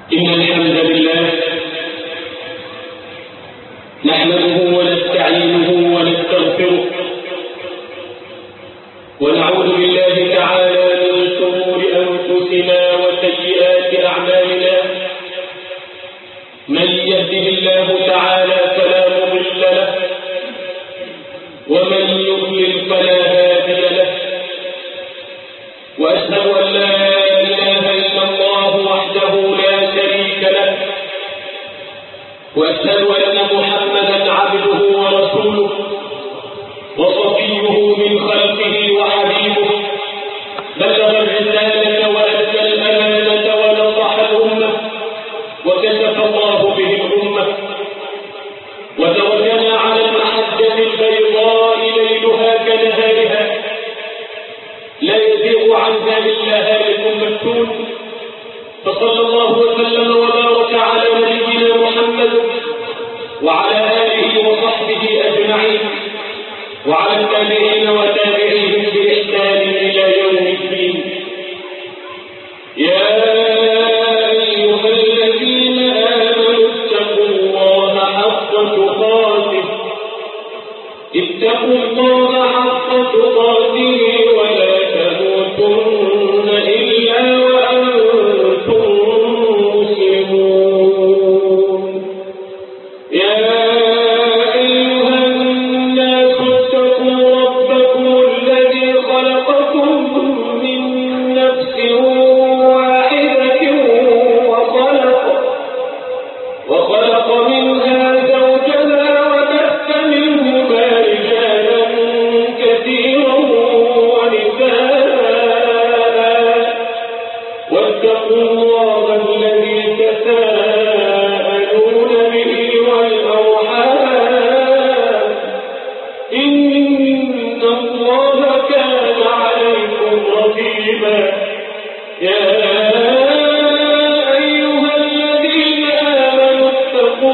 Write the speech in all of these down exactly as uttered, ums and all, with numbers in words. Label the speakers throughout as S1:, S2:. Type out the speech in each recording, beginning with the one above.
S1: إن الحمد لله نحمده ونستعينه ونستغفره ونعوذ بالله تعالى من شرور أنفسنا وسيئات أعمالنا. من يهده الله تعالى فلا مضل له ومن يضلل فلا هادي له، وأشهد أن لا إله إلا الله وحده لا شريك له، وأشهد أن محمدا عبده ورسوله وصفيه من خلقه وحبيبه، بلغ الرسالة وأدى الأمانة ونصح الأمة وكشف الله به الأمة وتركنا على المحجة البيضاء ليلها كنهارها لا يزيغ عنها إلا هالك مفتون. فصلى الله وسلم وبارك على نبينا محمد وعلى آله وصحبه أجمعين وعلى التابعين وتابعيهم بإحسان إلى يوم الدين. يا أيها الذين آمنوا اتقوا الله حق تقاته اتقوا الله حق تقاته ولا تموتن إلا وأنتم مسلمون. يا أيها الناس اتقوا ربكم الذي خلقكم من نفس واحدة وخلق وخلق منها زوجها وبث منهما رجالا كثيرا ونساء، واتقوا الله الذي تساءلون به والأرحام إن الله كان عليكم رقيبا. يا أيها الذين آمنوا اتقوا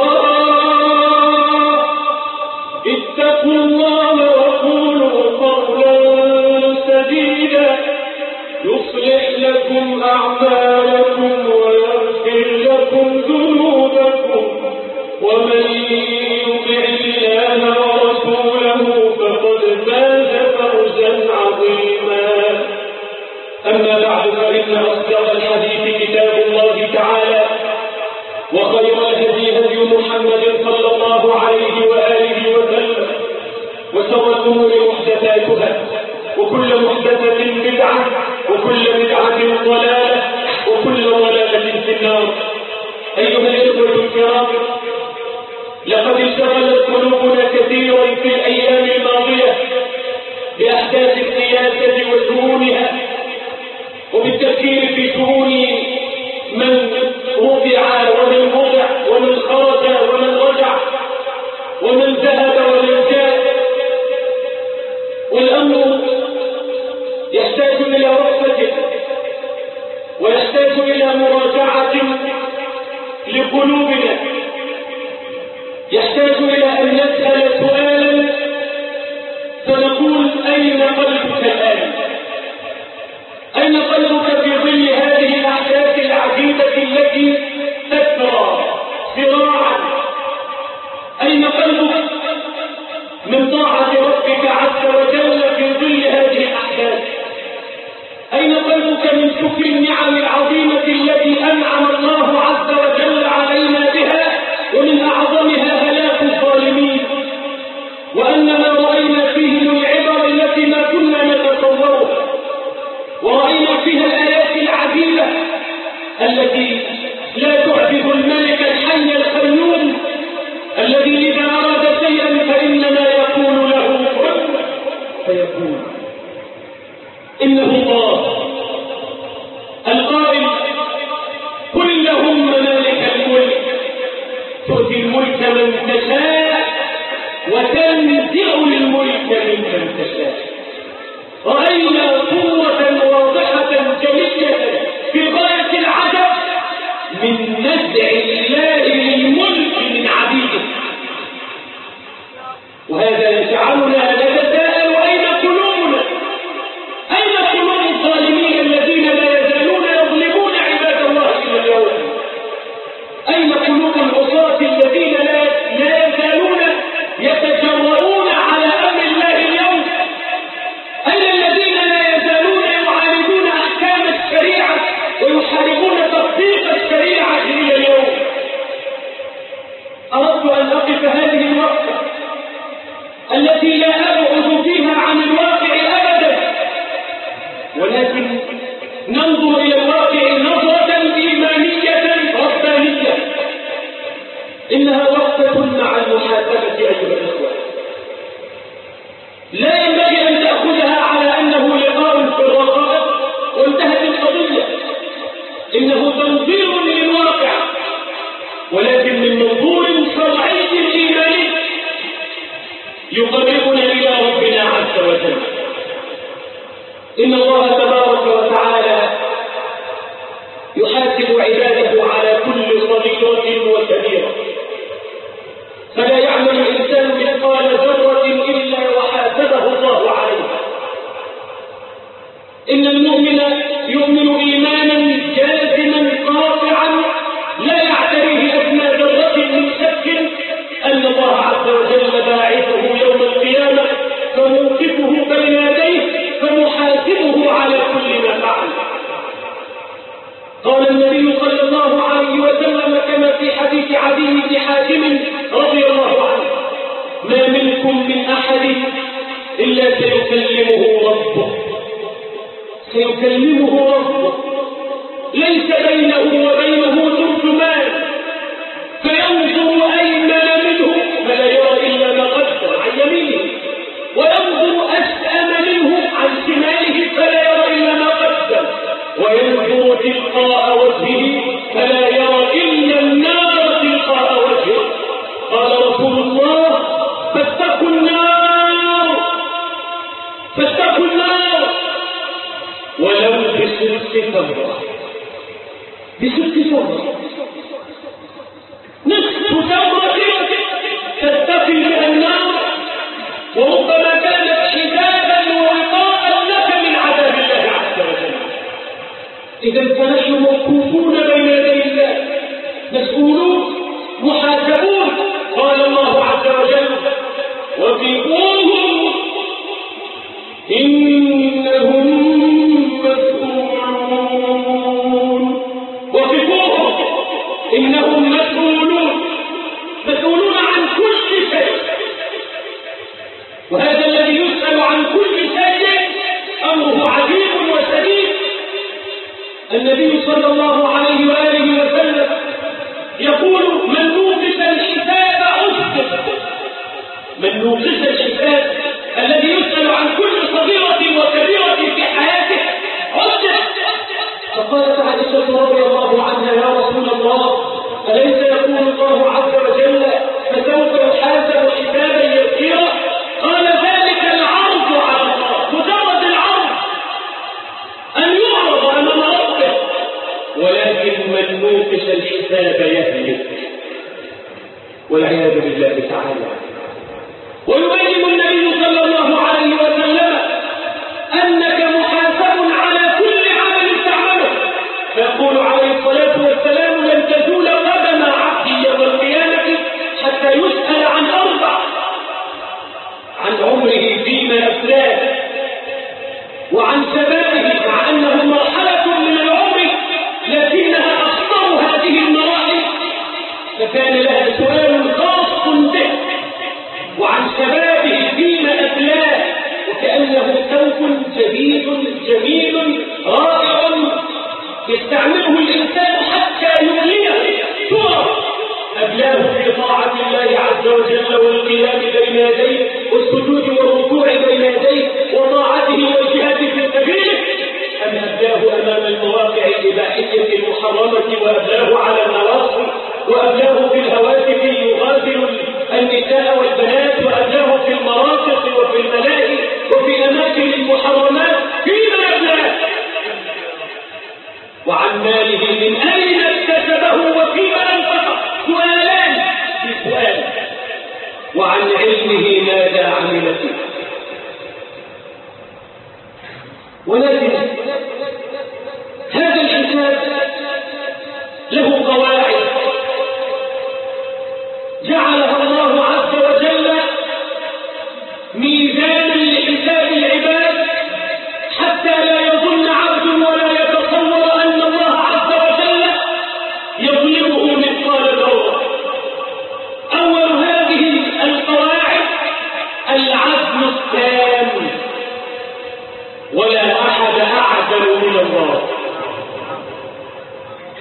S1: الله اتقوا الله وقولوا قولا سديدا يصلح لكم أعمالكم ويغفر لكم ذنوبكم، ومن يطع الله ورسوله فقد فاز فوزا عظيما. أما بعد، فإن أصدق الحديث كتاب الله تعالى، وخير الهدي هدي محمد صلى الله عليه وآله وسلم، وشر الأمور محدثاتها، وكل محدثة بدعة، وكل بدعة ضلالة، وكل ضلالة في النار. أيها الإخوة الكرام، لقد اشتغلت قلوبنا كثيرا في الأيام الماضية بأحداث السياسة وشؤونها، وبالتفكير في شؤون من رفع ومن وضع ومن خرج ومن رجع ومن ذهب ومن جاء. والأمر يحتاج إلى وقفة ويحتاج إلى مراجعة لقلوبنا، يحتاج إلى أن نسأل سؤالا فنقول: أين قلبك الآن؟ أين قلبك في ظل هذه الأحداث العجيبة التي تسرى صراعا؟ أين قلبك من طاعة ربك عز وجل في ظل هذه الأحداث؟ أين قلبك من شكر النعم العظيمة التي أنعم الله عز وجل علينا بها، ومن أعظمها هلاك الظالمين، وأن ما رأينا فيه من العبر التي ما كنا نتصورها، ورأينا فيها الآيات العجيبة التي لا تعجب الملك الحي القيوم الذي إذا أراد شيئا فإنما يقول له كن فيكون. إنه الله القائل: قل اللهم مالك الملك تؤتي الملك من تشاء وتنزع الملك ممن تشاء. رأينا قوة واضحة جلية في غاية العجب من نزع الله للملك من عبيده، وهذا يجعلنا نتساءل: أين قلوبنا؟ أين قلوب الظالمين الذين لا يزالون يظلمون عباد الله إلى اليوم؟ ويحاربون تطبيق الشريعة إلى اليوم. أردت أن أقف هذه الوقفة التي لا أبعد فيها عن الواقع أبدا، ولكن ننظر إلى الواقع نظرة إيمانية ربانية. إنها وقفة مع المحاسبة أيها الأخوة، لا ينبغي أن تأخذها على أنه لقاء في الرقابة وانتهت القضية. إنه تنظير للواقع، ولكن من منظور شرعي إيماني يقربنا إلى ربنا عز وجل. إن الله تبارك وتعالى يحاسب عباده على كل صغيرة وكبيرة، فلا يعمل الإنسان مثقال ذرة إلا وحاسبه الله عليها. إن المؤمن يؤمن إيمانا جازما قاطعا لا يعتريه أدنى ذرة من شك أن الله عز وجل باعثه يوم القيامة فموقفه بين يديه فمحاسبه على كل ما فعل. قال النبي صلى الله عليه وسلم كما في حديث عدي بن حاتم رضي الله عنه: ما منكم من أحد إلا سيكلمه ربه سيكلمه ربه ليس بينه وبينه ترجمان، فينظر أيمن منه فلا يرى إلا ما قدم عن يمينه، وينظر أشأم منه عن شماله فلا يرى إلا ما قدم، وينظر تلقاء وجهه فلا يرى إلا النار تلقاء وجهه. قال رسول الله: فاتقوا النار فاتقوا النار ولو بشق تمرة، بشق تمرة، نصف تمرة تتقي بها النار، وربما كانت حجابا ووقاء لك من عذاب الله عز وجل. إذا فنحن موقوفون بين يدي الله، مسؤولون محاسبون. قال الله عز وجل: وقفوهم إنهم مسؤولون. وقفوهم إنهم مسؤولون، مسؤولون عن كل شيء، وهذا الذي يسأل عن كل شيء أمره عجيب وشديد. النبي صلى الله عليه وآله وسلم يقول: من نوقش الحساب أسقط. من نوقش الحساب الذي يسأل عن كل صغيرة وكبيرة في حياته عسقط. فقالت عائشة رضي الله عنها: يا رسول الله، أليس يقول الله عز وجل: فسوف يحاسب حسابا يسيرا؟ قال: ذلك العرض على الله، مجرد العرض أن يعرض أمام ربه، ولكن من نوقش الحساب يهلك والعياذ بالله تعالى. ويبين النبي صلى الله عليه وسلم أنك محاسب على كل عمل تعمله، فيقول عليه الصلاة والسلام: لن تزول قدم عبد يوم القيامة حتى يسأل عن أربع: عن عمره فيما أفلاه، وعن شبابه مع أنه مرحلة من العمر لكنها أخطر هذه المراحل فكان لها سؤال خاص به، وعن شبابه فيما أفلاه وكأنه ثوب جديد جميل رائع يستعمله الإنسان حتى يغنيه صورة أبلاه في طاعة الله عز وجل والقيام بين يديه والسجود والركوع بين يديه وطاعته والجهاد في سبيله، أم أبلاه أمام المواقع الإباحية المحرمة، وأبلاه على المواصل، وأبلاه في الهواتف يغادر النساء والبنات، وأبلاه في المرافق وفي الملاهي وفي أماكن المحرمات؟ فيما أبلاه؟ وعن ماله من أين اكتسبه وفيما أنفقه؟ سؤالان في سؤال. وعن علمه ماذا عمل فيه؟ ولكن هذا الحساب له قواعد جعلها الله عز وجل ميزانا لحساب العباد، حتى لا يظن عبد ولا يتصور أن الله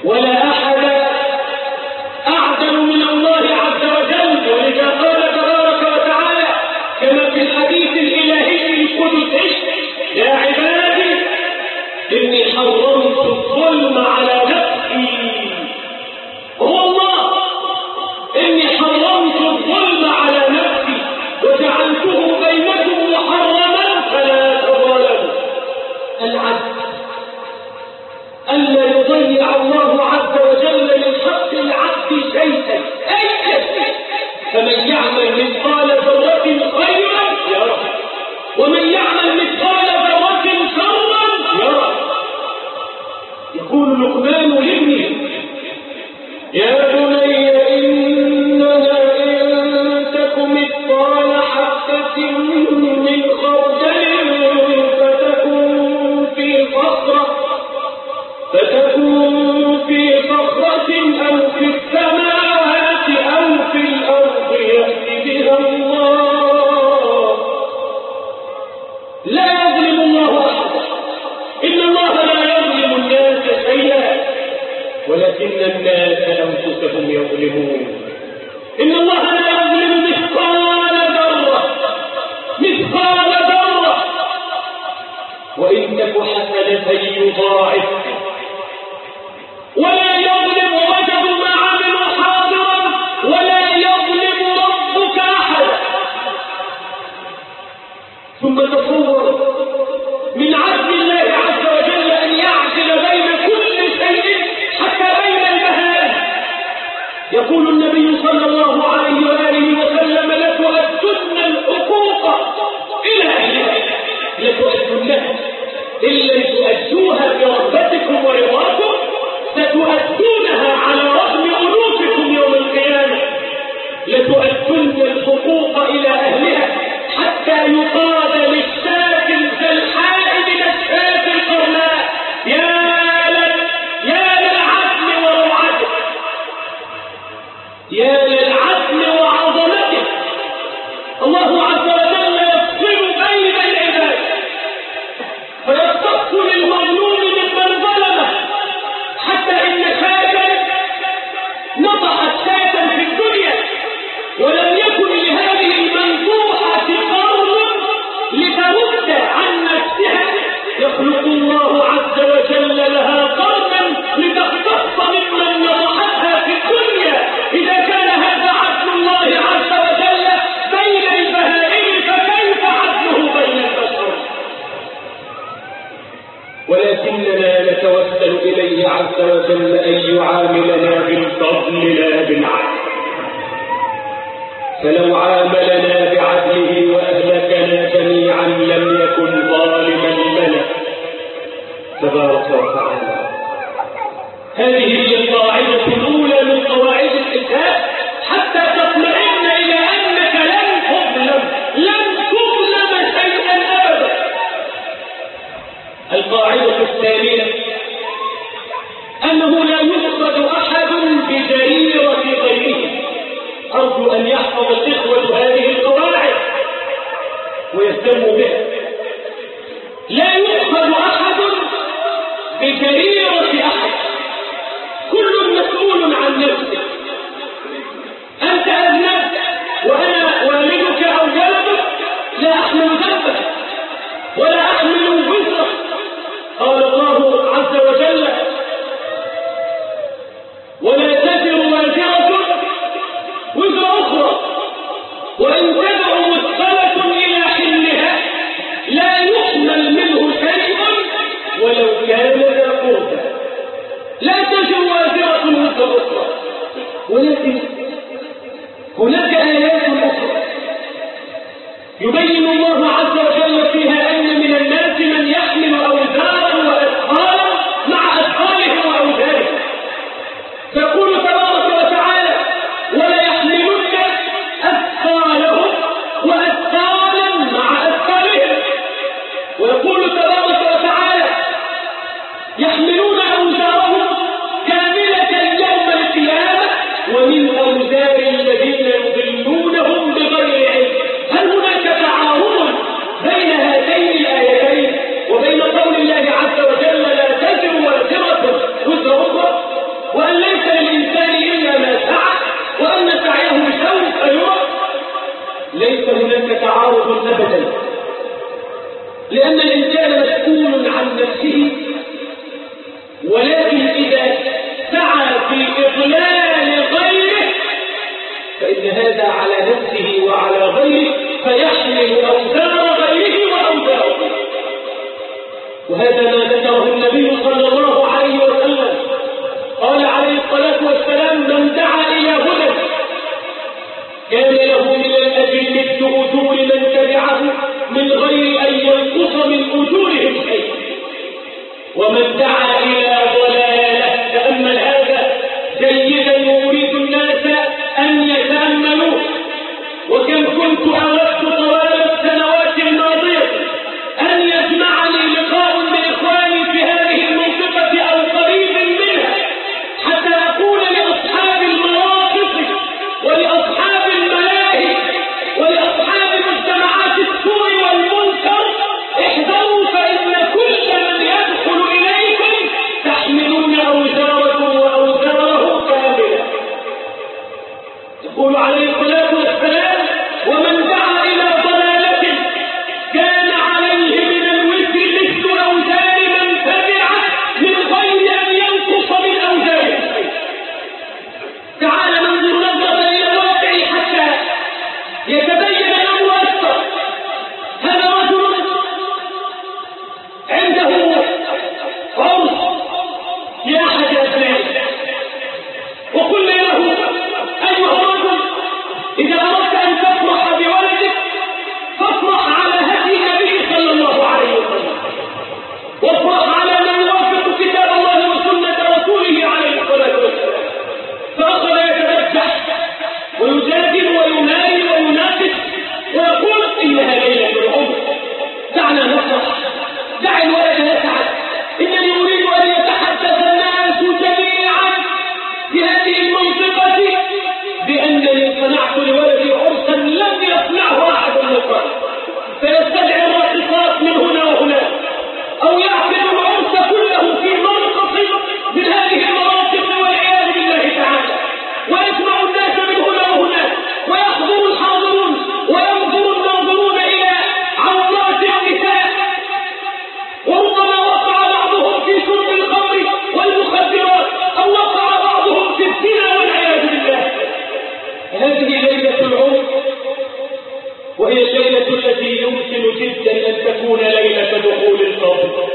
S1: ولا أحد أعدل من الله عز وجل. ولذا قال تبارك وتعالى كما في الحديث الإلهي القدسي: يا عبادي إني حرمت الظلم على نفسي. هو الله: إني حرمت الظلم على نفسي وجعلته بينكم محرما فلا تظالموا. العدل ألا يضيع الله عز وجل من حق العبد شيئا أي شيء. فمن يعمل مثقال ذرة خيرا يره، ومن يعمل مثقال ذرة شرا يره. يقول لقمان لابنه: يا بني إنها إن تك مثقال حبة من خردل فتكن في صخرة فتكون في صخرة أو في السماوات أو في الأرض يأتي بها الله. لا يظلم الله أحدا، إن الله لا يظلم الناس شيئا ولكن الناس أنفسهم يظلمون. إن الله لا يظلم مثقال ذرة مثقال ذرة وإن تك حسنة يضاعفها، ولا يظلم رجل ما عملوا حاضرا ولا يظلم ربك أحدا. ثم تصور من عدل الله عز وجل أن يعدل بين كل شيء حتى بين البهائم. يقول النبي صلى الله عليه وآله وسلم: لتؤدن الحقوق إلى أهلها، لتؤدنها، إن لم تؤدوها برغبتكم ورضاكم ستؤدونها على رغم أنوفكم يوم القيامة. لتؤدن الحقوق إلى أهلها حتى يقال للشاة الجلحاء من الشاة القرناء: يا يا للعدل وروعته، يا للعدل وعظمته. الله عز وجل يفصل بين العباد فيختص للمظلوم ممن ظلمه، حتى إن شاة نطحت شاة في الدنيا ولم يكن لهذه المنطوحة قرن لترد عن نفسها، يخلق الله عز وجل لها قرنا لتختص ممن نطحتها في الدنيا. إذا كان هذا عدل الله عز وجل بين البهائم فكيف عدله بين البشر؟ ولكننا نتوسل إليه عز وجل أن يعاملنا بالفضل لا بالعدل. فلو عاملنا بعدله وأهلكنا جميعا لم يكن ظالما لنا تبارك وتعالى. هذه هي القاعدة الأولى من قواعد الحساب حتى تطمئن إلى أنك لن تظلم لن تظلم شيئا أبدا. القاعدة الثانية أنه لا يؤخذ أحد بجريرة غيره. أرجو أن يحفظ الإخوة هذه القواعد ويهتموا بها. لا يؤخذ أحد بجريرة أحد، كل مسؤول عن نفسه. أنت أذنبت وأنا والدك أو جلدك لا أحمل ذنبك ولا أحمل وزرك. قال الله عز وجل: ولا تزر وازرة وزر أخرى وإن تدع مثقلة إلى حملها لا يحمل منه شيء ولو كان ذا قربى. لا تزر وازرة وزر أخرى. ولكن هناك آيات أخرى يبين الله عز وجل فيها أن من الناس من يحمل أوزارا وأثقالا مع أثقالهم وأوزارهم. فيقول تبارك وتعالى: ولا يحملن أثقالهم وأثقالا مع أثقالهم. ويقول تبارك وتعالى: يحملون أوزارهم كاملة يوم القيامة ومن أوزار الذين يضلونهم بغير علم. هل هناك تعارض بين هاتين الآيتين وبين قول الله عز وجل: لا تزر وازرة وزر أخرى؟ لأن الإنسان مسؤول عن نفسه، ولكن إذا سعى في إضلال غيره فإن هذا على نفسه وعلى غيره، فيحمل أوزار غيره وأوزاره. وهذا ما ذكره النبي صلى الله عليه وسلم، قال عليه الصلاة والسلام: من دعا إلى هدى كان له من الأجر مثل أجور من تبعه من غير أن ينقص من أجورهم شيء، ومن دعا إلى ضلالة، تأمل هذا جيدا وأريد الناس أن يتأملوه. وكم كنت أردت طوال السنوات الماضية أن يجمعني لقاء بإخواني في هذه المنطقة أو قريب منها، حتى أقول لأصحاب المواقف ولأصحاب الملاهي ولأصحاب مجتمعات السوء والمنكر: احذروا، فإن كل من يدخل إليكم تحملون أوزاركم وأوزاره كاملة. يقول عليه الصلاة والسلام: ومن دعا إلى ضلالة كان عليه من الوزر مثل أوزار من تبعه من غير أن ينقص من أوزاره. تعال ننظر نظرة إلى الواقع حتى يتبين الأمر أكثر. هذا رجل عنده عرس لأحد أبنائه، وقلنا له: أيها الرجل، إذا أردت أن تفرح بولدك فافرح على هدي النبي صلى الله عليه وسلم، وافرح على ما يوافق كتاب الله وسنة رسوله عليه الصلاة والسلام. فأخذ يتبجح ويجادل ويماري ويناقش ويقول: إنها ليلة العمر، دعنا نفرح، دع الولد يسعد، إنني أريد أن يتحدث الناس جميعا في هذه المنطقة بأنني صنعت لولدي عرسا لم يصنعه أحد من قبل، فيستدعي الراقصات من هنا وهناك، أو يعقد العرس كله في منطق من هذه المناطق والعياذ بالله تعالى، ويجمع الناس من هنا وهناك، ويحضر الحاضرون وينظر الناظرون إلى عورات النساء، وربما وقع بعضهم في شرب الخمر والمخدرات، أو وقع بعضهم في الزنا والعياذ بالله. هذه ليلة العمر، وهي الليلة التي يمكن جدا أن تكون ليلة دخول القبر.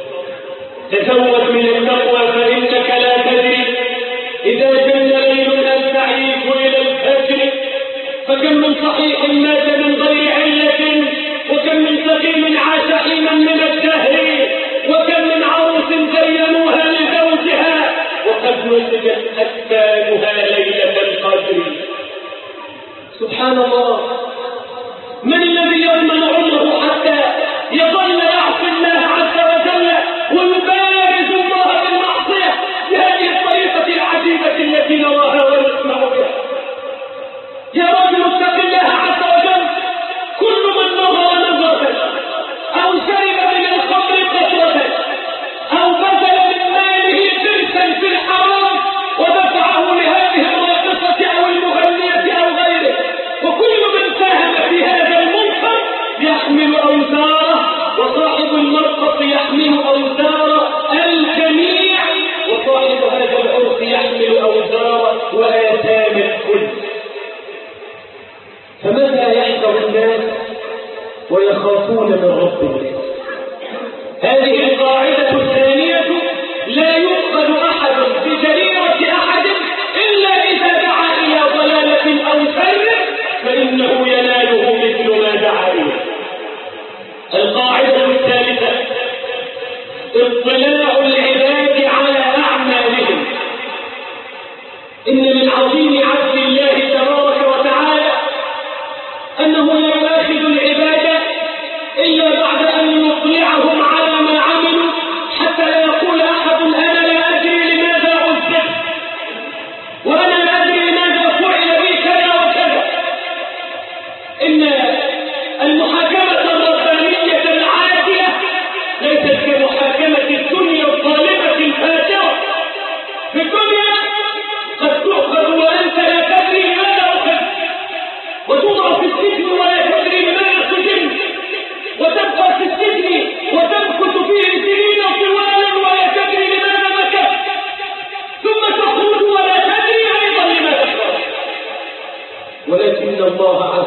S1: تزود من التقوى، فإنك لا تدري إذا جن ليل هل تعيش إلى الفجر. فكم من صحيح مات من غير علة، وكم من سقيم عاش حينا من الدهر، وكم من عروس زينوها لزوجها وقد نسجت أكفانها ليلة القدر. سبحان الله، من الذي يضمن عمره حتى يظل يعصي الله عز وجل ويبارز الله بالمعصية بهذه الطريقة العجيبة التي نراها ونسمع بها؟ يا رجل اتق الله عز وجل، كل من نظر نظرة أو شرب من الخمر قطرة أو بذل من ماله درسا في الحرام ودفعه لهذه الراقصة أو المغنية أو غيره، وكل من ساهم في هذا المنكر يحمل أوزاره، وصاحب المرقص يحمل أوزار الجميع، وصاحب هذا العرس يحمل أوزار وآثام الكل. فماذا يحذر الناس ويخافون من ربهم؟ هذه القاعدة الثانية: لا يؤخذ أحد بجريرة أحد إلا إذا دعا إلى ضلالة أو شر، فإنه يناله مثل ما دعا إليه. القاعدة الثالثة: اطلاع العباد على أعمالهم. إن من عظيم عدل الله تبارك وتعالى أنه لا يؤاخذ العباد إلا بعد أن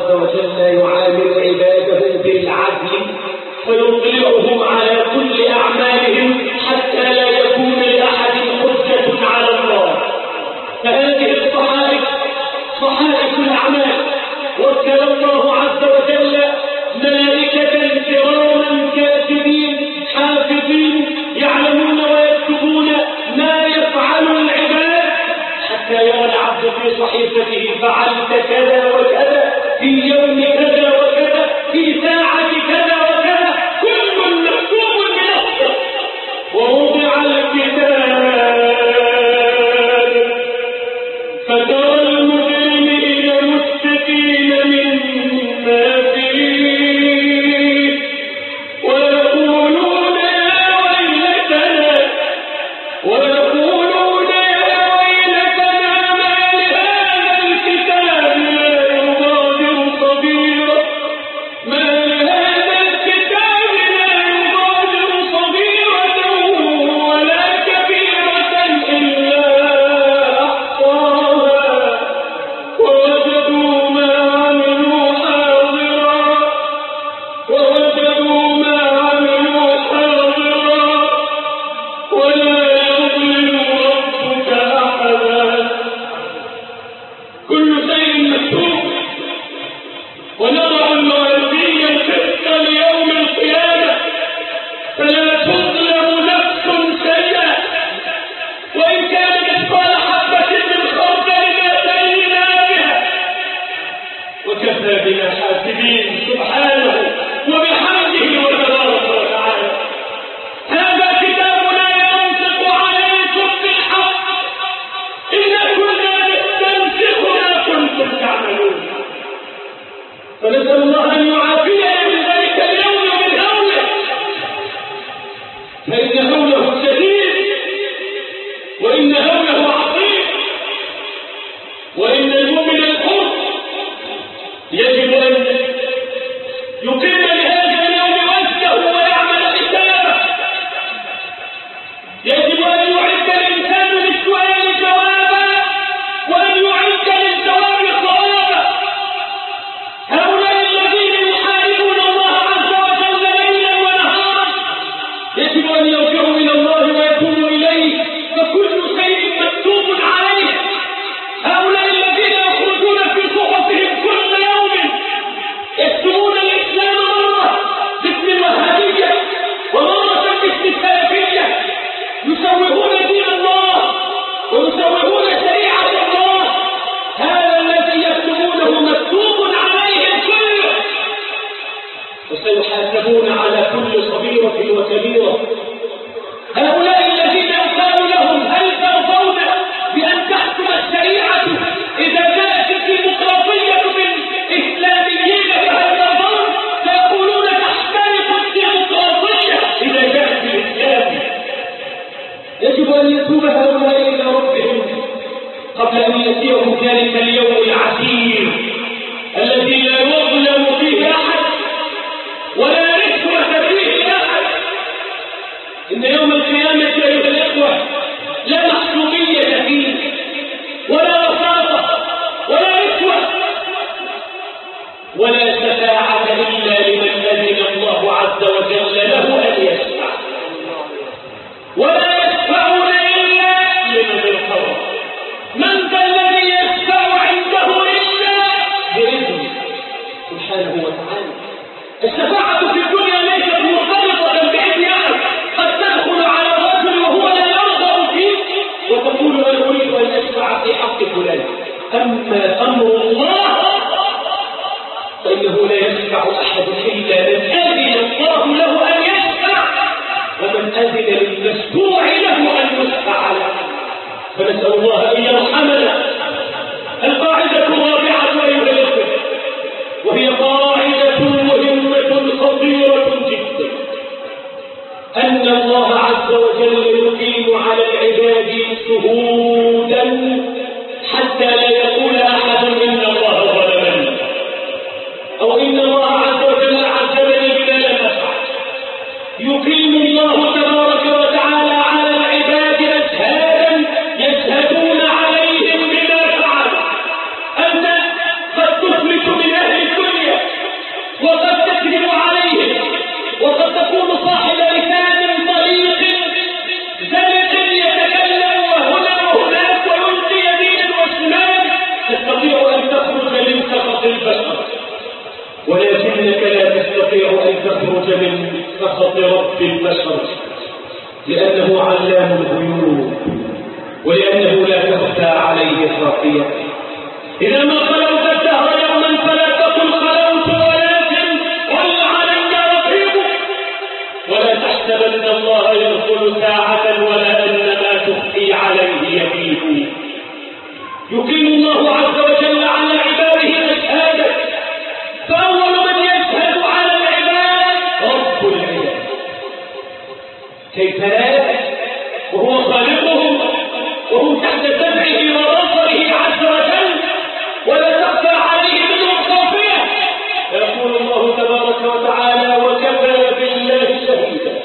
S1: عز وجل يعامل عباده بالعدل فيطلعهم على كل أعمالهم حتى لا يكون لأحد حجة على الله. فهذه الصحائف صحائف الأعمال، وكل الله عز وجل ملائكة كراما كاتبين حافظين يعلمون ويكتبون ما يفعل العباد حتى يرى العبد في صحيفته فعلت كذا وكذا في يوم كذا وكذا في ساعة كذا وكذا، كل مكتوب بنفسه. ووضع الكتاب فترى المجرمين مشفقين مما فيه ويقولون يا ويلتنا ويقولون يا ويلتنا ما لهذا الكتاب لا يغادر صغيرة ما لهذا الكتاب لا يغادر صغيرة ولا كبيرة إلا أحصاها ووجدوا ما عملوا حاضرا ووجدوا ما عملوا حاضرا ولا يظلم ربك أحدا. كل شيء مكتوب. ونضع الموازين القسط ليوم القيامة فلا تظلم نفس شيئا وإن كان مثقال حبة من خردل أتينا بها وكفى بنا حاسبين سبحانه وبحمده وتبارك وتعالى. هذا كتابنا ينطق عليكم بالحق إن كنا نستنسخ ما كنتم تعملون. فنسأل الله أن يعافينا من ذلك اليوم ومن هوله، فإن هوله شديد وإن هوله عظيم، وإن المؤمن الحر يجب أن يقيم لهذا اليوم وزنه ويعمل حسابه. يجب أن يعد الإنسان للسؤال جوابا وأن يعد للجواب صوابا. هؤلاء الذين يحاربون الله عز وجل ليلا ونهارا يجب أن يرجعوا إلى الله ويتوبوا إليه، فكل شيء مكتوب عليه. هؤلاء الذين يخرجون في صحفهم كل يوم يكتبون الإسلام مرة باسم الوهابية ومرة باسم السلفية، يسوغون دين الله ويسوغون شريعة الله. هذا الذي يكتبونه مكتوب عليهم كله، وسيحاسبون على كل صغيرة وكبيرة. هؤلاء الذين يقال لهم هل ترضون بأن تحكم الشريعة إذا جاءت الديمقراطية من إسلاميين فهل ترضون؟ سيقولون تحترق الديمقراطية إذا جاءت الإسلام. يجب أن يتوب هؤلاء إلى ربهم قبل أن يأتيهم ذلك اليوم العسير الذي لا يظلم فيه أحد ولا رشوة فيه أحد. إن يوم القيامة أيها الإخوة لا محسوبية فيه ولا وساطة ولا رشوة ولا شفاعة إلا لمن أذن الله عز وجل له أن يشفع، ولا يشفعون إلا لمن ارتضى. من ذا الذي يشفع عنده إلا بإذنه سبحانه وتعالى. الشفاعة في الدنيا ليست مرتبطة بإذن أحد. قد تدخل على الرجل وهو لا يرغب فيه وتقول أنا أريد أن أشفع في حق فلان، أما أمر الله فإنه لا يشفع أحد إلا من أذن الله له أن يشفع ومن أذن للمشفوع له أن يشفع له. فنسأل الله أن يرحمنا. القاعدة الرابعة أيها الأخوة وهي قاعدة مهمة خطيرة جدا، أن الله عز وجل يقيم على العباد شهودا حتى لا يقول أحد إن الله ظلمني أو إن الله عز وجل عذبني بما لم أفعل. يقيم الله تبارك وتعالى على العباد أشهادا يشهدون ولكنك لا تستطيع أن تخرج من سخط رب البشر، لأنه علام الغيوب ولأنه لا تخفى عليه خافية. إذا ما خلوت الدهر يوما فلا تقل خلوت، ولكن قل علي رقيب. ولا تحسبن الله يغفل ساعة ولا أن ما تخفي عليه يبيد. يقيم الله عز وجل على عباده أشهادا، فأول من يشهد على العباد رب العباد. كيف لا وهو خالقهم وهم تحت سمعه وبصره عز وجل ولا تخفى عليه منهم خافية. يقول الله تبارك وتعالى وكفى بالله شهيدا،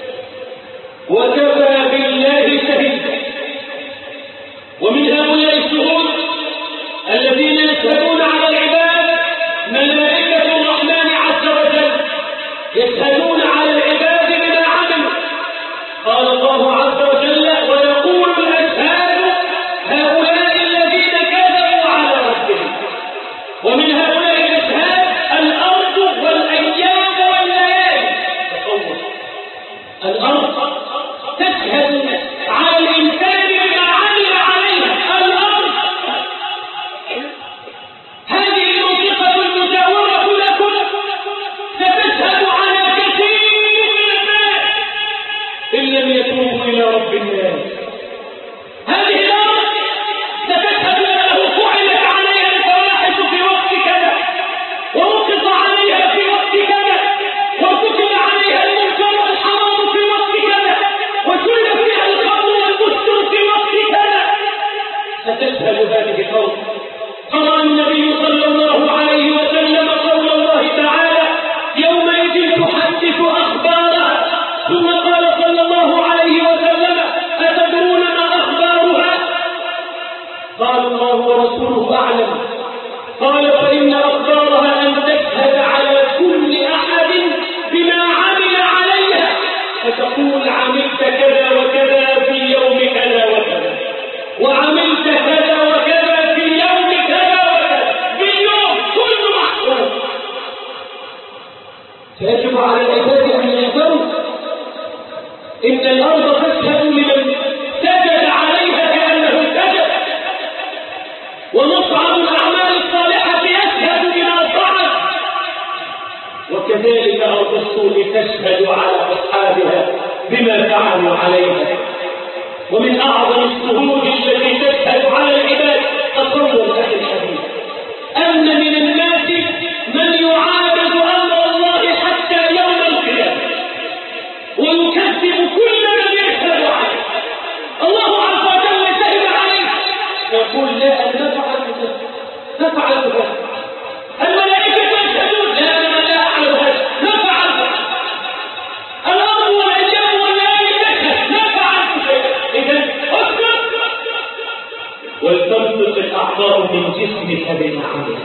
S1: وكفى بالله شهيدا. ومن هؤلاء الشهود الذين يشهدون على العباد ملائكة الرحمن عز وجل، يشهدون على العباد بما عملوا. قال الله عز وجل ويقول الأشهاد هؤلاء الذين كذبوا على ربهم. ومن هؤلاء الأشهاد الأرض والأيام والليالي. تصور الأرض تشهد على الإنسان بما عمل عليها. الأرض هذه المنطقة المجاورة لكم ستشهد على كثير من الناس إن لم يتوبوا إلى رب الناس. هذه الأرض ستشهد أنه فعلت عليها الفواحش في وقت كذا، ورقص عليها في وقت كذا، وارتكب عليها المنكر والحرام في وقت كذا، وشرب فيها الخمر والمسكر في وقت كذا. ستشهد هذه الأرض. قرأ النبي صلى الله عليه وسلم قول الله تعالى يومئذ تحدث أخبارها. ثم قال صلى الله عليه وسلم أتدرون ما أخبارها؟ قال الله ورسوله أعلم. قال فإن أخبارها أن تشهد على كل أحد بما عمل عليها، فتقول عملت كذا وكذا في يوم كذا وكذا، وعملت كذا وكذا في يوم كذا وكذا، باليوم كله محفوظ. فيجب على العباد أن يفهموا إن الأرض تشهد لمن سجد عليها كأنه سجد، ومصعد الأعمال الصالحة يشهد بما صعد، وكذلك أرض السوء تشهد على أصحابها بما فعلوا عليها. ومن أعظم الشهود التي تشهد على العباد تصور أهل الحديث أن من الناس من يعارض أمر الله حتى يوم القيامة ويكذب كل من يشهد عليه. الله عز وجل شهد عليه يقول لا أن نفعل بذلك، نفعل بذلك. الملائكة يشهدون لا أنا لا أعلم هذا، نفعل بذلك. الأرض والأيام والليالي تشهد نفعل بذلك. إذن اسكت ولتنطق الأعضاء من جسمك بما عمل.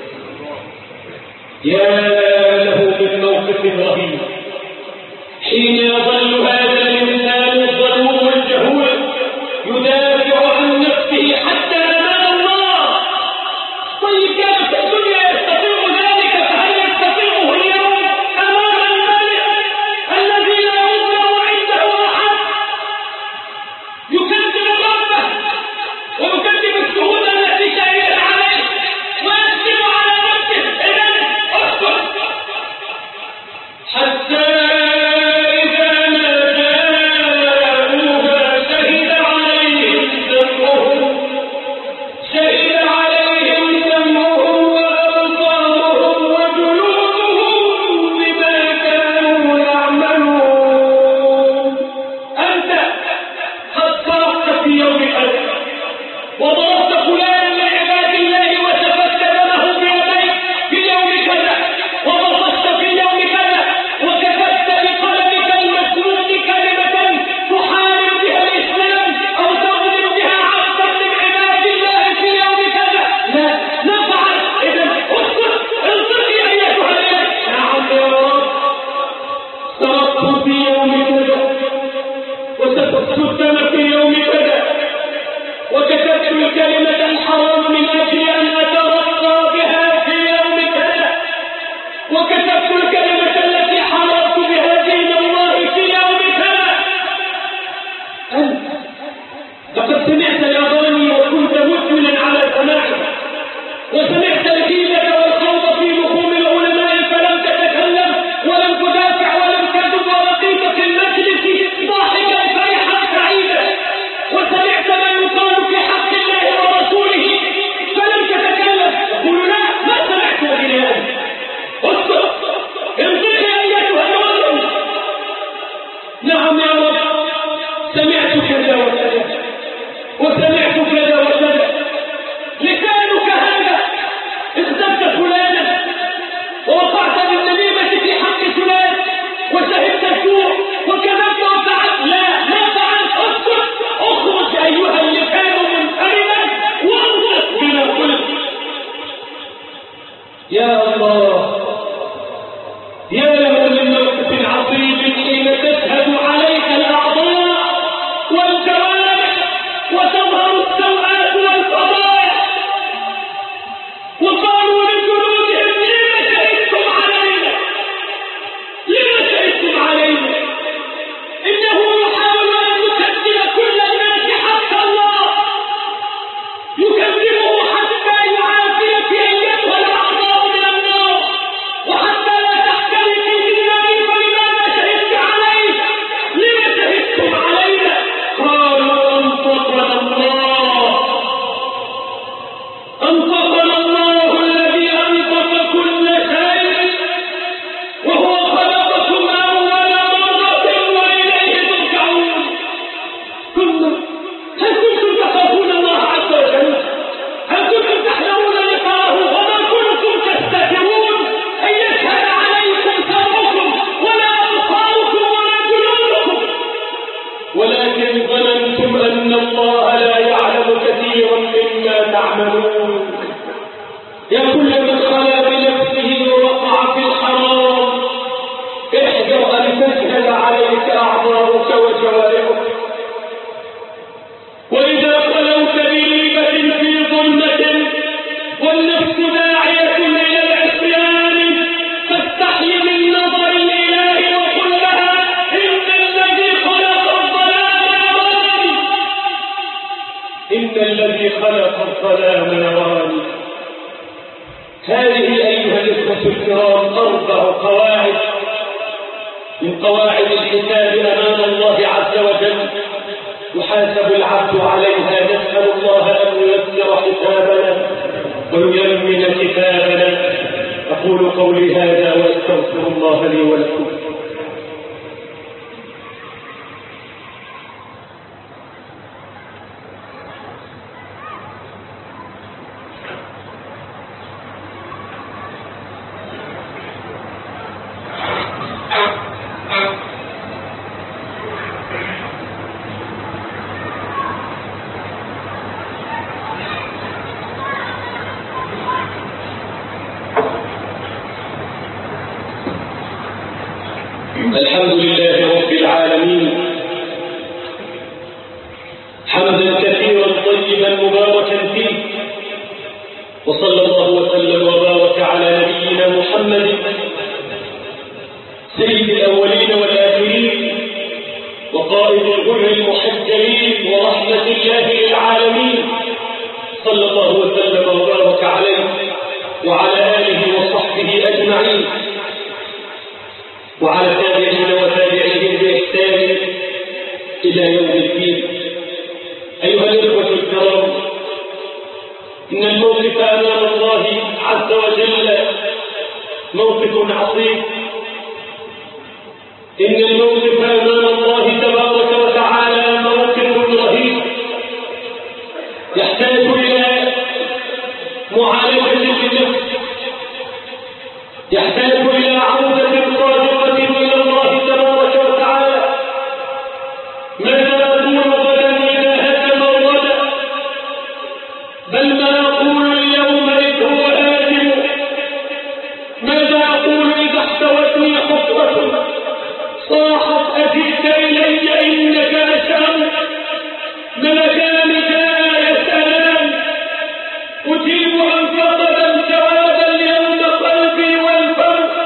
S1: يا له من موقف رهيب حين يظل هذا الإنسان الظلوم الجهول يدافع عن نفسه حتى أمام الله. طيب كان في الدنيا يستطيع ذلك، فهل يستطيعه اليوم أمام الملك الذي لا يظلم عنده أحد؟ يكذب ربه ويكذب الشهود التي شهد عليه ويكذب على نفسه. إذن اسكت حتى إذا ما لقد سمعت الأغاني وكنت مدمنا على سماعها، وسمعت الغيبة والخوض في لحوم العلماء فلم تتكلم ولم تدافع ولم تدب ورقيت في المجلس ضاحكا فرحا سعيدا، وسمعت ما يقال في حق الله ورسوله فلم تتكلم. تقول لا ما سمعت الآن. اسكت انطقي أيتها الأذن. نعم يا رب سمعت كذا وكذا وسمعت كذا وكذا. لسانك هذا اغتبت فلانا ووقعت بالنميمة في حق فلان وشهدت السوء وكذبت وفعلت. لا ما فعلت. اسكت. اخرج ايها اللسان منفردا وانطق بما قلت. يا الله يا له من موقف عصيب حين تشهد عليك الاعضاء والجوارح وتظهر السوءات والفضائح وقالوا لجنودهم لما شهدتم علينا لما شهدتم علينا. انه يحاول ان يكذب كل الناس حتى الله، يكذبه حتى يعافيك ايتها الاعضاء من النار وحتى لا تحترقي بالنار. فلماذا شهدت علينا لما شهدتم علينا؟ قالوا انطقنا الله انطقنا الله الذي انطق كل شيء وهو خلقكم اول مرة واليه ترجعون. ثم هل كنتم تخافون الله عز وجل؟ هل كنتم تحذرون لقاءه وما كنتم تستترون ان يشهد عليكم سمعكم ولا ابصاركم ولا جلودكم، ولكن ظننتم ان الله لا يعلم كثيرا مما تعملون. يا كل من خلا بنفسه ووقع في الحرام احذر ان تشهد عليك اعضاؤك وجوارحك. واذا خلوت بريبة في ظلمة والنفس داعية الى العصيان فاستحي من نظر الاله وقل لها ان الذي خلق الظلام يراني ان الذي خلق الظلام يراني. هذه ايها الاخوة الكرام اربع قواعد من قواعد الحساب امام الله عز وجل يحاسب العبد عليها. نسأل الله ان ييسر حسابنا وييمن كتابنا. اقول قولي هذا واستغفر الله لي ولكم. الحمد لله رب العالمين حمدا كثيرا طيبا مباركا فيه، وصلى الله وسلم وبارك على نبينا محمد سيد الأولين والآخرين وقائد الغر المحجلين ورحمة الله للعالمين، صلى الله وسلم وبارك عليه وعلى آله وصحبه أجمعين وعلى تابعين وتابعين بإحسان إلى يوم الدين. أيها الإخوة الكرام، إن الموقف أمام الله عز وجل موقف عصيب. إن الموقف أمام الله تبارك وتعالى موقف رهيب يحتاج إلى معالجة للنفس، يحتاج إلى عودة صادقة إلى الله تبارك وتعالى. ماذا نقول غدا إذا هدم الردى؟ بل ما نقول اليوم إذ هو هادم؟ ماذا أقول إذا احتوتني حفرة صاحت أجئت إلي إنك أشام؟ ملكان جاء يسألان أجيب عن فقدا جوابا اليوم قلبي والفرق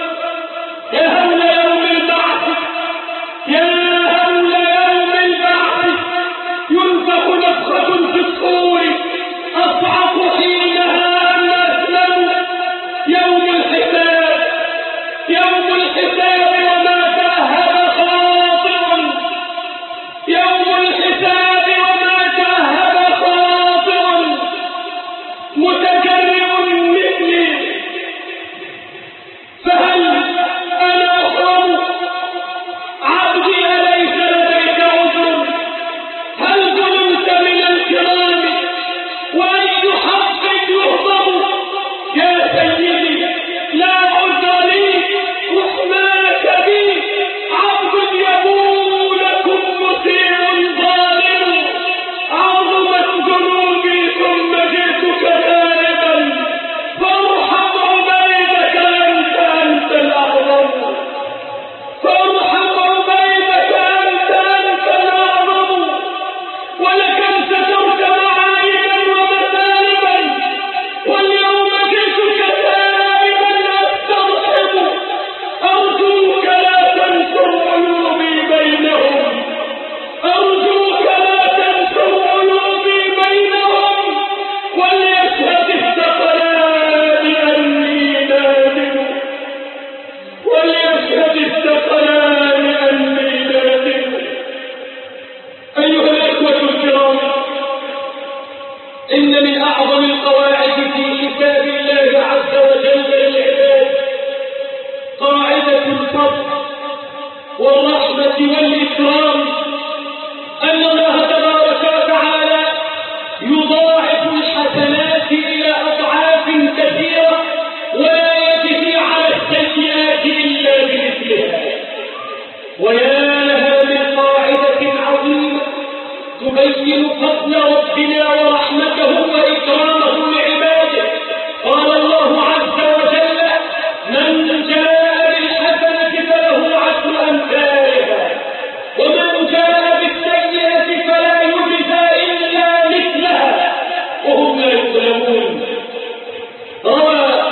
S1: ويا لها من قاعدة عظيمة تبين فضل ربنا ورحمته وإكرامه لعباده. قال الله عز وجل: من جاء بالحسنة فله عشر أمثالها ومن جاء بالسيئة فلا يجزى إلا مثلها وهم لا يظلمون. روى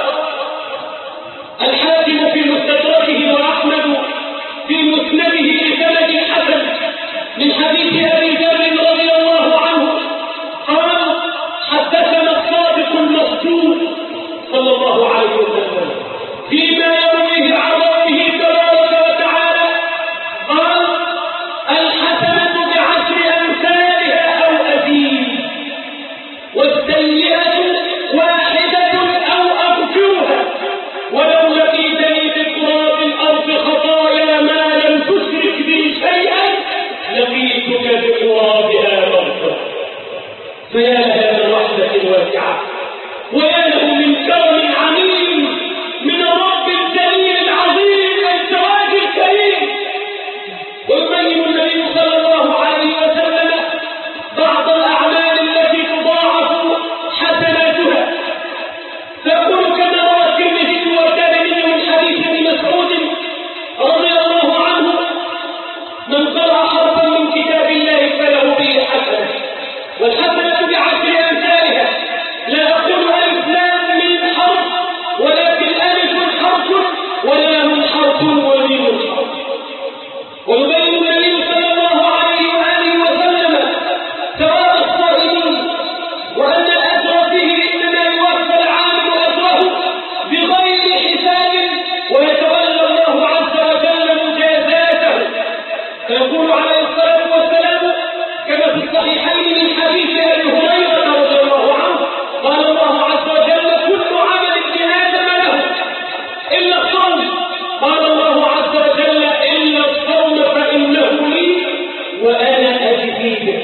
S1: الحاكم في مستدركه وأحمد في مسنده بسند حسن من حديث أبي ذر رضي الله عنه قال: حدثنا الصادق المصدوق صلى الله عليه وسلم فيما يرويه عن ربه تبارك وتعالى قال: الحسنة بعشر أمثالها أو أزيد، والسيئة واحدة أو أغفرها، ولو لقيتني بتراب الأرض خطايا ما لم تشرك بي شيئا لقيتك بترابها مغفرة. فيا لها من رحمة واسعة، ويا له من كرم عميم من الرب الجليل العظيم الزواج الكريم. ويبين النبي صلى الله عليه وسلم بعض الأعمال التي تضاعف حسناتها، فيقول كما روى الترمذي والتابعي من حديث ابن مسعود رضي الله عنه: من قرأ حرفا من كتاب الله فله به حسنة، والحسنة بعشر أمثالها. لا أقول ألف لام من حرف، ولكن ألف حرف ولام حرف وميم حرف. ويبين النبي صلى الله عليه وآله وسلم ثواب الصائمين، وأن الأجر فيه إنما يوفى العامل أجره بغير حساب، ويتولى الله عز وجل مجازاته. فيقول عليه الصلاة والسلام كما في الصحيحين من حديث أبي هريرة رضي الله عنه قال الله عز وجل: كل عمل ابن آدم له إلا الصوم. قال الله عز وجل: إلا الصوم فإنه لي وأنا أجزي به.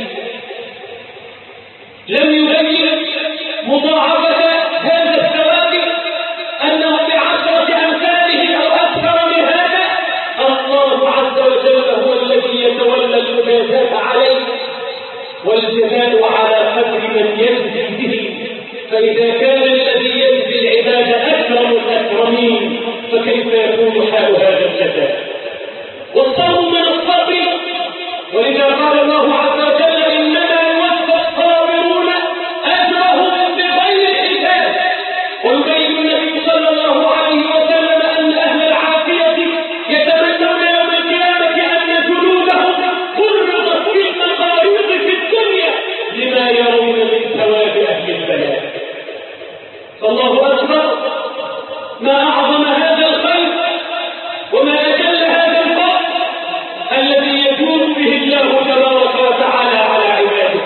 S1: لم يبين مضاعفة هذا الثواب أنه بعشرة أمثاله أو أكثر من هذا. الله عز وجل هو الذي يتولى المجازاة عليه، والجزاء على قدر من يجزي به. فإذا كان الذي يجزي العباد أكرم الأكرمين فكيف يكون حال هذا الجزاء؟ والصوم من الصبر، ولذا قال الله عز وجل: إنما يوفى الصابرون أجرهم بغير حساب. ويبين النبي صلى الله عليه وسلم أن أهل العافية يتمنون يوم القيامة أن جلودهم فرضت في المقاريض في الدنيا لما يرون من ثواب أهل البلاء. فالله أكبر، ما أعظم هذا الخير وما أجل هذا الفضل الذي يجود به الله تبارك وتعالى على عباده.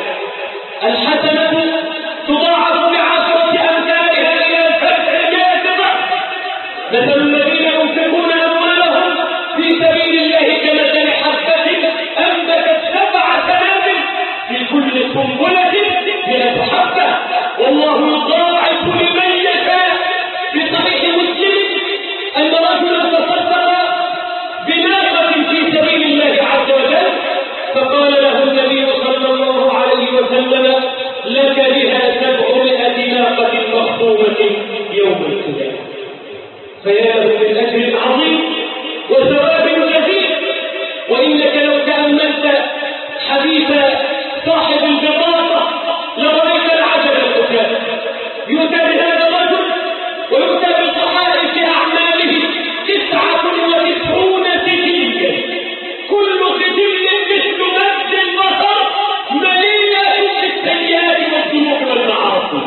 S1: الحسنة تضاعف بعشرة أمثالها إلى سبعمائة ضعف. مثل الذين ينفقون أموالهم في سبيل الله كمثل حبة أنبتت سبع سنابل في كل سنبلة مئة حبة والله يضاعف لمن يشاء. في صحيح مسلم أن رجلا تصدق بناقة في سبيل الله عز وجل، فقال له النبي صلى الله عليه وسلم: لك بها سبعمائة ناقة مخطومة يوم القيامة. فيا له من أجر عظيم وثواب جزيل. وإنك لو تأملت حديث صاحب البطاقة لرأيت العجب الأساس. يؤتى بهذا الرجل ويؤتى بصحائف أعماله تسعة وتسعون سجلا، كل سجل مثل مد البصر مليئة بالسيئات والذنوب والمعاصي،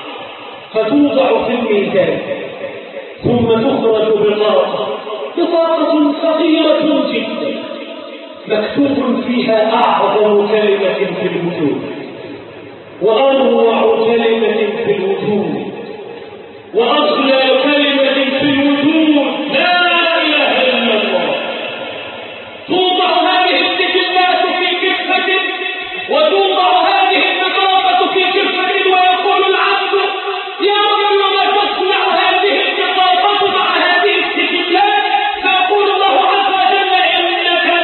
S1: فتوضع في الميزان ثم تخرج بطاقة بطاقة صغيرة جدا مكتوب فيها أعظم كلمة في الوجود وأروع كلمة في الوجود وأغلى كلمة في الوجود: لا إله إلا الله. توضع هذه السجلات في كفة وتوضع هذه البطاقة في كفة، ويقول العبد: يا رب وما تصنع هذه البطاقة مع هذه السجلات؟ فيقول الله عز وجل: إنك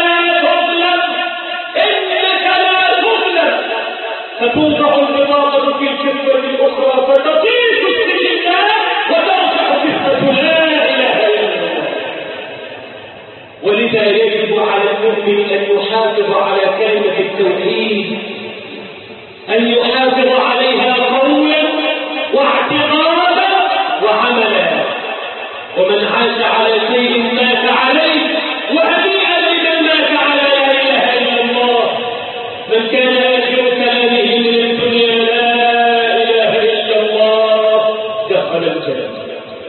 S1: فتضع البطاقة في الكفة الأخرى فتطيش السجلات وترجع كفة لا إله إلا الله. ولذا يجب على المؤمن أن يحافظ على كلمة التوحيد، أن يحافظ عليها قولا واعتقادا وعملا. ومن عاش على شيء مات عليه، وهنيئا لمن مات على لا إله إلا الله. من كان آخر كلامه من الدنيا لا إله إلا الله دخل الجنة.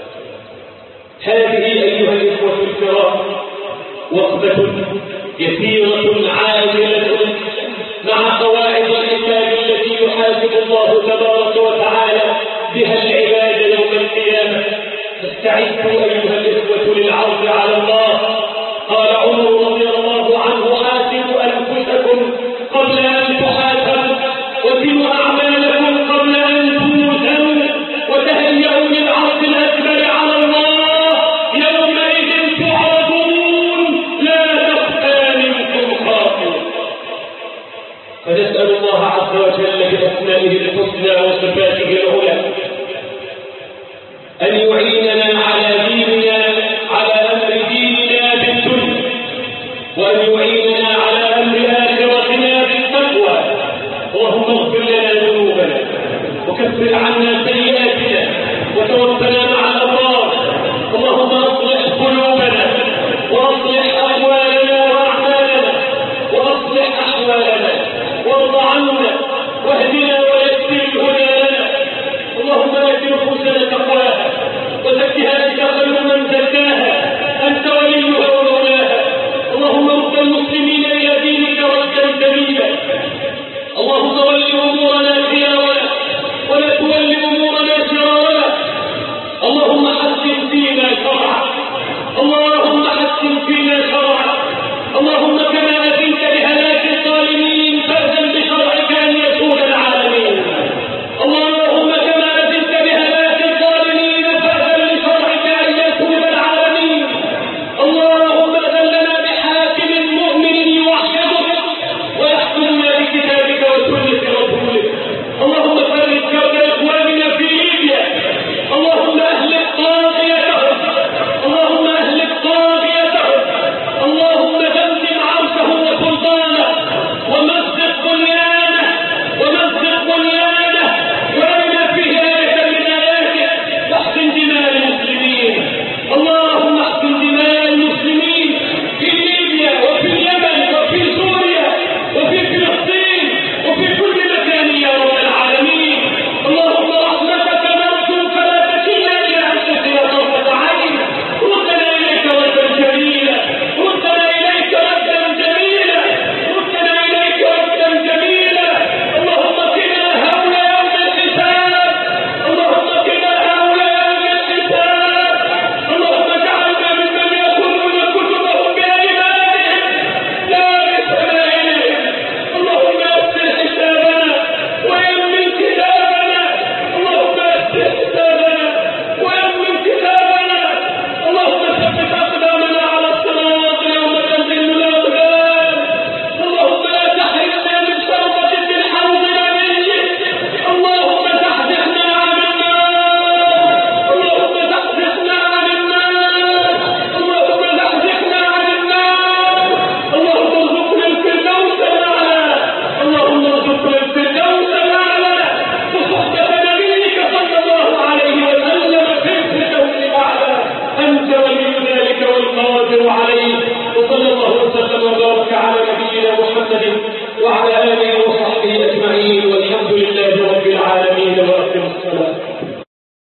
S1: هذه أيها الإخوة الكرام وقفة يسيرة عاجلة مع قواعد الحساب التي يحاسب الله تبارك وتعالى بها العباد يوم القيامة. فاستعدوا أيها الإخوة للعرض على الله. قال عمر رضي الله عنه: حاسبوا أنفسكم قبل أن تحاسبوا، وزنوا أعمالكم قبل أن توزنوا، وتهيئوا للعرض الأكبر على الله يومئذ تعرضون لا تخفى منكم خافية. فنسأل الله عز وجل بأسمائه الحسنى وصفاته العلى أن يعيننا على ديننا، على أمر ديننا بالدنيا، وأن يعيننا على أمر آخرتنا بالتقوى. اللهم اغفر لنا ذنوبنا وكفر عنا سيئاتنا